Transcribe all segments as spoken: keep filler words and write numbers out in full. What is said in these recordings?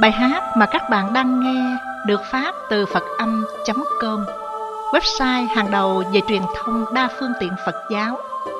Bài hát mà các bạn đang nghe được phát từ phật âm chấm com, website hàng đầu về truyền thông đa phương tiện Phật giáo.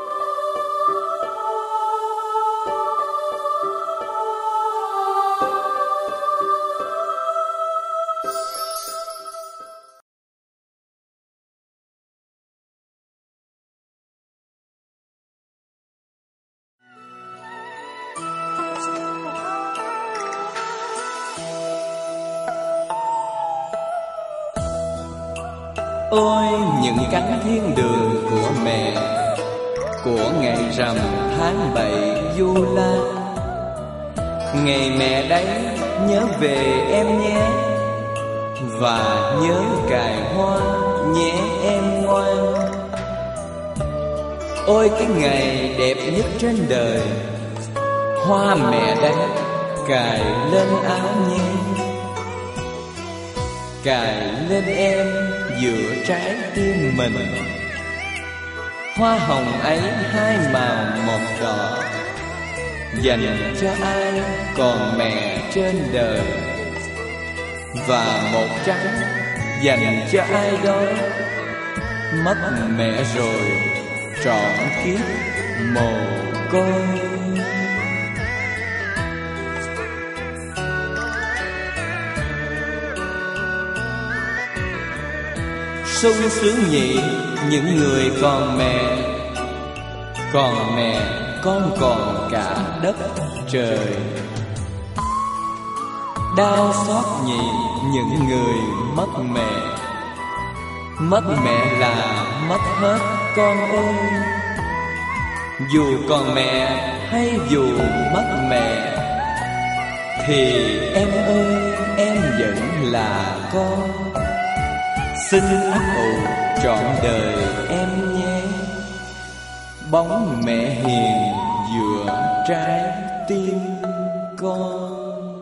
Ôi những cánh thiên đường của mẹ, của ngày rằm tháng bảy du lan. Ngày mẹ đấy nhớ về em nhé, và nhớ cài hoa nhé em ngoan. Ôi cái ngày đẹp nhất trên đời, hoa mẹ đấy cài lên áo nhé, cài lên em giữa trái tim mình. Hoa hồng ấy hai màu một đỏ, dành cho ai còn mẹ trên đời, và một trắng dành cho ai đó mất mẹ rồi trọn kiếp mồ côi. Sung sướng nhỉ những người còn mẹ, còn mẹ con còn cả đất trời. Đau xót nhỉ những người mất mẹ, mất mẹ là mất hết con ơi. Dù còn mẹ hay dù mất mẹ, thì em ơi em vẫn là con. Xin ấp ủ trọn đời em nhé, bóng mẹ hiền giữa trái tim con.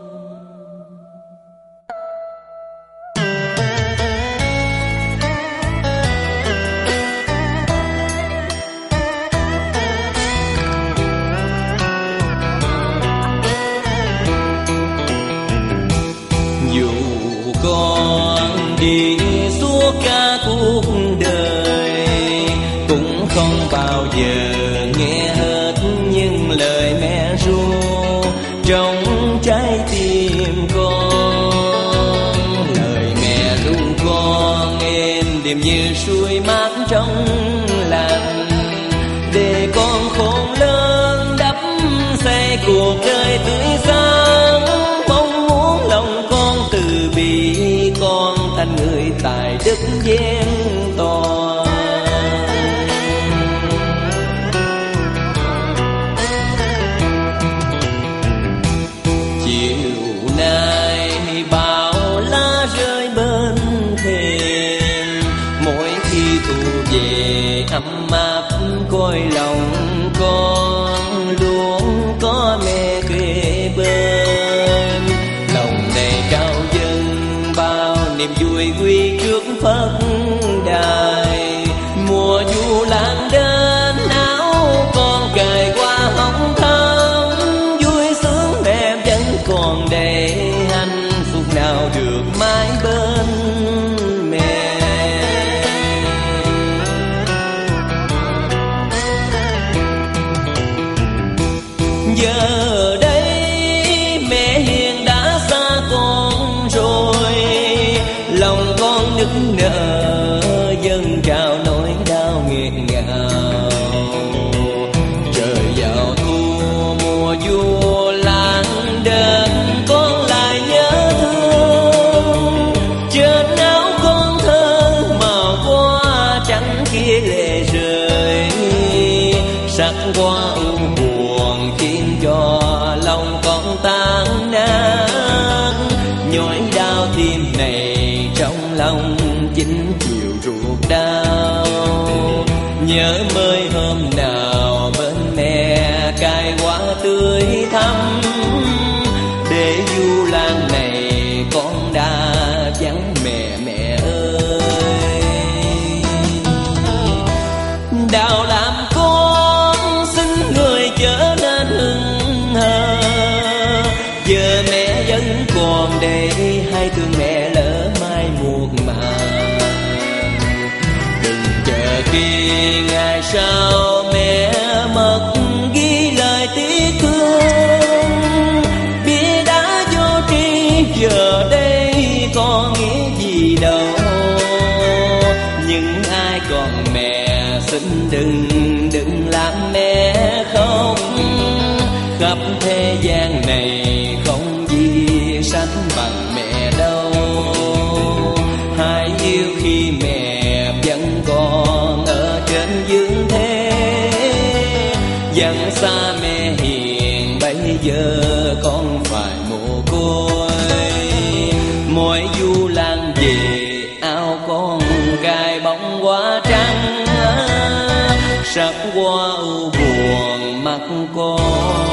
Dù con đi cả cuộc đời cũng không bao giờ nghe hết những lời mẹ ru trong trái tim con. Lời mẹ ru con êm đềm như suối mát trong lành, để con khôn lớn đắp xây cuộc đời tươi sáng. Mong muốn lòng con từ bi, con thành người tài đức vẹn toàn. Chiều nay bão lá rơi bên thềm, mỗi khi thu về ấm áp cõi lòng con luôn có mẹ kề bên. Lòng này cao dâng bao niềm vui quy trước Phật đài. Mùa du lan đến áo con cài qua hồng thắm, vui sướng mẹ vẫn còn đây, hạnh phúc nào được mãi bên mẹ. Giờ đây mẹ hiền đã xa con rồi, lòng con nức nở dâng trào nỗi đau nghẹn ngào. Trời vào thu mùa du lan đến, con lại nhớ thương. Trên áo con thơ màu hoa trắng kia lệ rơi, sắc hoa u buồn khiến cho lòng con tan nát. Nhói đau tim này trong lòng chính chiều ruột đau. Nhớ mới hôm nào bên mẹ cài hoa tươi thắm, để du lan này con đã vắng mẹ mẹ ơi. Đạo làm con xin người trở nên hững hờ, giờ mẹ vẫn còn còn đây hai thương mẹ lỡ mai một màng. Đừng chờ khi ngày sau mẹ mất ghi lời tiếc thương, bia đá vô tri giờ đây có nghĩa gì đâu. Nhưng ai còn mẹ xin đừng đừng làm mẹ khóc, khắp thế gian này không gì sánh bằng mẹ đâu. Hãy yêu khi mẹ vẫn còn ở trên dương thế, dặn xa mẹ hiền bây giờ con phải mồ côi. Mỗi du lan về áo con cài bóng hoa trắng, sắc hoa ưu buồn mắt con.